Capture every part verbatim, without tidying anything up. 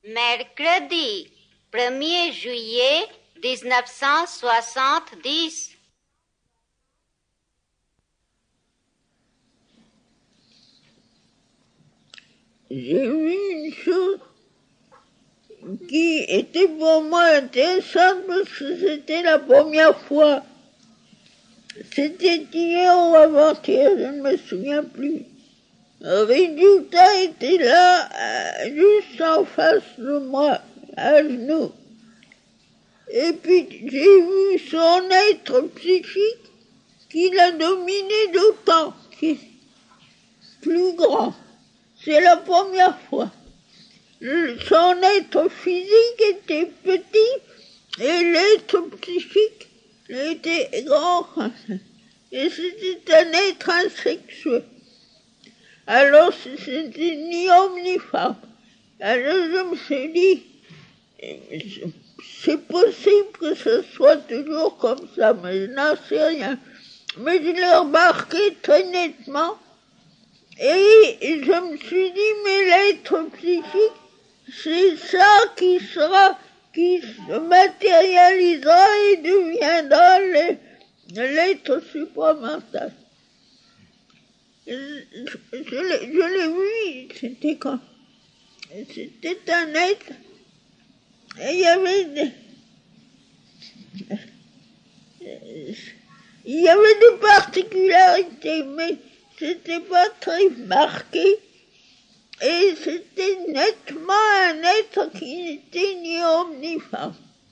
Mercredi premier juillet dix-neuf cent soixante-dix. J'ai vu une chose qui était pour moi intéressante parce que c'était la première fois. C'était hier ou avant-hier, je ne me souviens plus. Le résultat était là, euh, juste en face de moi, à genoux. Et puis j'ai vu son être psychique qui l'a dominé d'autant, qui est plus grand. C'est la première fois. Son être physique était petit et l'être psychique était grand. Et c'était un être asexué. Alors c'était ni homme ni femme. Alors je me suis dit, c'est possible que ce soit toujours comme ça, mais je n'en sais rien. Mais je l'ai remarqué très nettement. Et je me suis dit, mais l'être psychique, c'est ça qui sera, qui se matérialisera et deviendra l'être supramental. Je, je, je l'ai vu, c'était quand c'était un être, et il y avait des, il y avait des particularités, mais c'était pas très marqué, et c'était nettement un être qui n'était ni homme ni femme,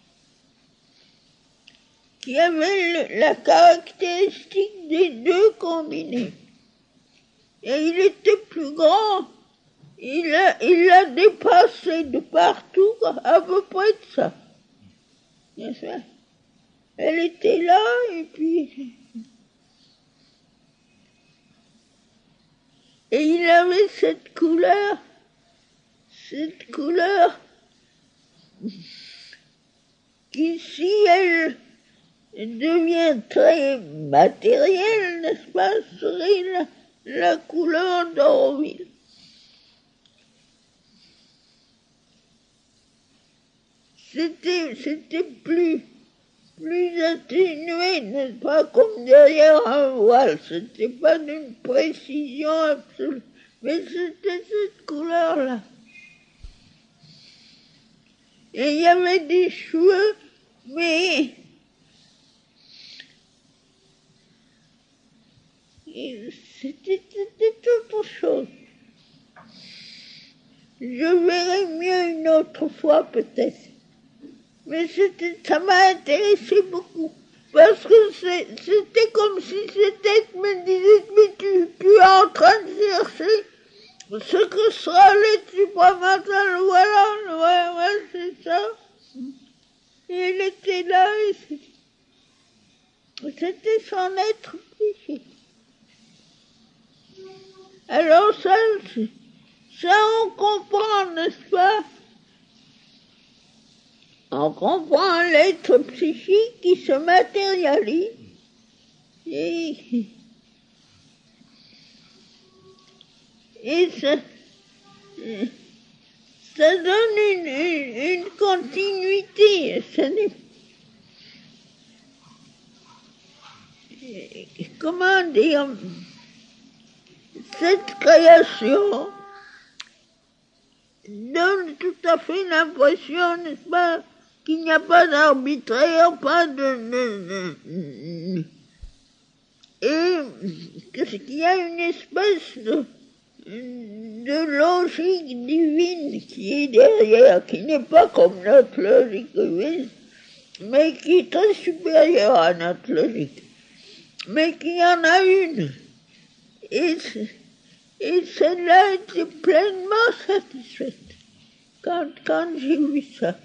qui avait le, la caractéristique des deux combinés. Et il était plus grand, il a, il l'a dépassé de partout, à peu près de ça. N'est-ce pas? Elle était là, et puis... Et il avait cette couleur, cette couleur qui, si elle devient très matérielle, n'est-ce pas, serait la, la couleur d'Auroville. C'était, c'était plus, plus atténué, n'est-ce pas, comme derrière un voile. C'était pas d'une précision absolue, mais c'était cette couleur-là. Et il y avait des cheveux, mais c'était, c'était autre chose. Je verrai mieux une autre fois peut-être. Mais c'était, ça m'a intéressé beaucoup. Parce que c'est, c'était comme si c'était me disait, mais tu, tu es en train de chercher ce que sera l'être supramental. Voilà, ouais, ouais, c'est ça. Et elle était là et c'était, c'était son être psychique. Alors ça, ça on comprend, n'est-ce pas? On comprend l'être psychique qui se matérialise et, et ça, ça donne une, une, une continuité. Ça n'est, comment dire, cette création donne tout à fait l'impression, n'est-ce pas, qu'il n'y a pas d'arbitraire, pas de, de, de... et qu'il y a une espèce de, de logique divine qui est derrière, qui n'est pas comme notre logique humaine, mais qui est très supérieure à notre logique, mais qu'il y en a une. Et, et celle-là était pleinement satisfaite quand, quand j'ai vu ça.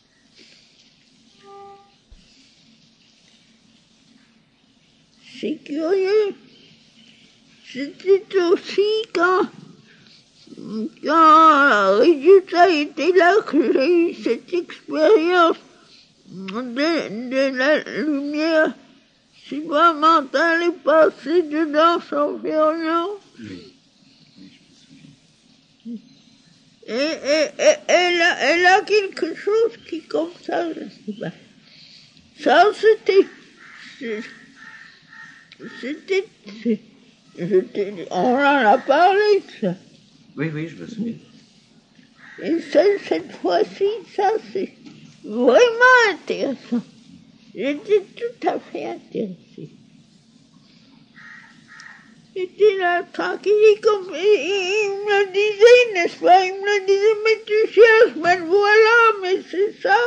C'est curieux. C'était aussi quand, quand le résultat était là que j'ai eu cette expérience de, de la lumière supramentale et passée dedans sans faire rien. Et, et, et elle, a, elle a quelque chose qui, comme ça, je sais pas. Ça, c'était... C'était... c'était on en a parlé, ça. Oui, oui, je me souviens. Et celle, cette fois-ci, ça, c'est vraiment intéressant. J'étais tout à fait intéressée. J'étais là, tranquille, et comme, et, et, il me le disait, n'est-ce pas? Il me le disait, mais tu cherches, mais le voilà, mais c'est ça.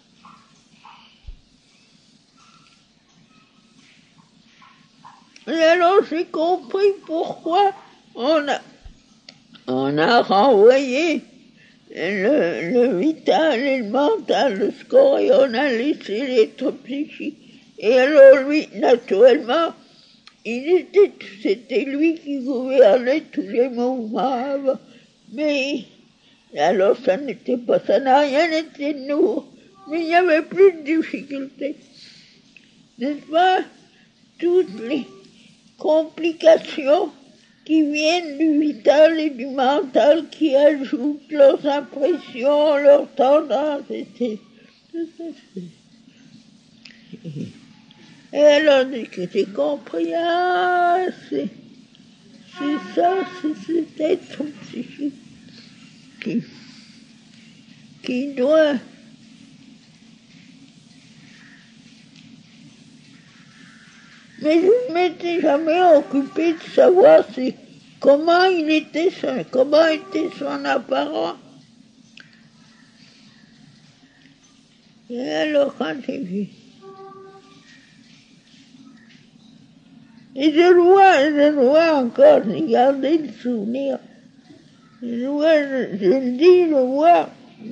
Et alors, j'ai compris pourquoi on a, on a renvoyé le, le vital et le mental, le score, et on a laissé l'être psychique. Et alors, lui, naturellement, il était, c'était lui qui gouvernait tous les mouvements. Mais, alors, ça n'était pas, ça n'a rien été de nouveau. Mais il n'y avait plus de difficultés. N'est-ce pas? Toutes les complications qui viennent du vital et du mental, qui ajoutent leurs impressions, leurs tendances, et c'est... Et alors, dès que j'ai compris, ah, c'est, c'est ça, c'est cet être psychique qui, qui doit... Mais je ne m'étais jamais occupé de savoir si, comment il était, son, comment était son apparence. Et alors, quand j'ai vu... Et je le vois, je le vois encore, j'ai gardé le souvenir. Je le vois, je, je le dis, je le vois.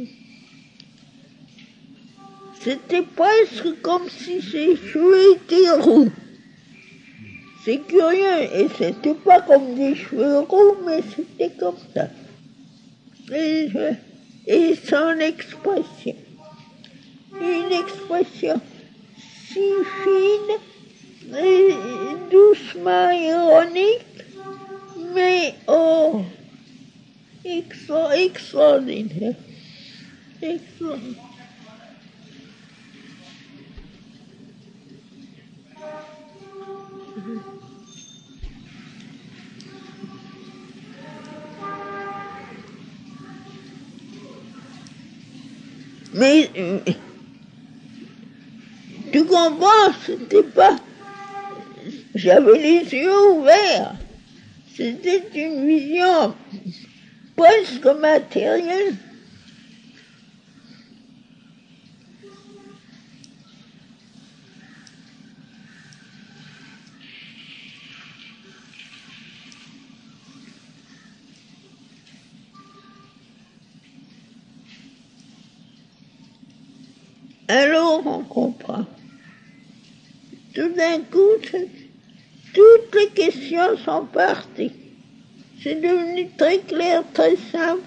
C'était presque comme si ses cheveux étaient roux. C'est curieux, et c'était pas comme des cheveux roux, mais c'était comme ça. Et, je, et son expression, une expression si fine, et doucement ironique, mais oh, extra, extraordinaire, extraordinaire. Mais, euh, tu comprends, c'était pas... J'avais les yeux ouverts. C'était une vision presque matérielle. Alors on comprend. Tout d'un coup, toutes les questions sont parties. C'est devenu très clair, très simple.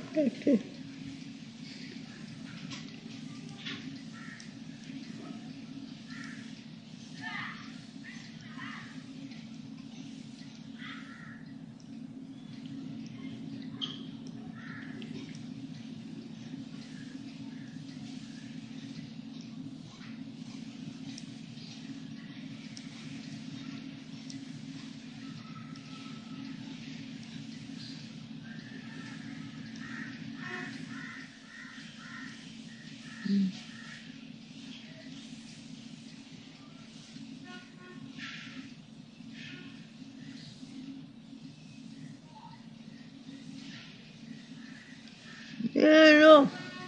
Et alors,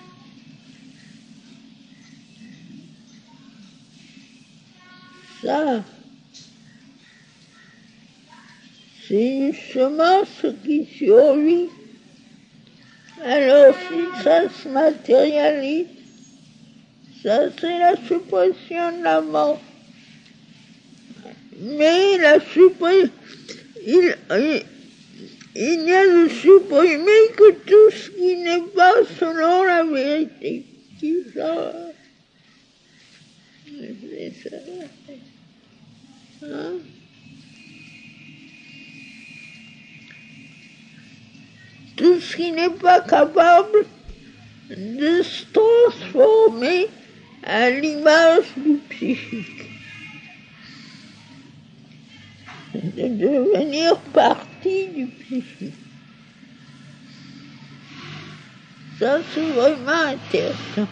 ça, c'est une semence qui survit. Alors si ça se matérialise, ça c'est la suppression de la mort. Mais la suppression, il, il, il n'y a de supprimé que tout ce qui n'est pas selon la vérité. Qui ça, c'est ça. Hein? tout ce qui n'est pas capable de se transformer à l'image du psychique, de devenir partie du psychique. Ça, c'est vraiment intéressant.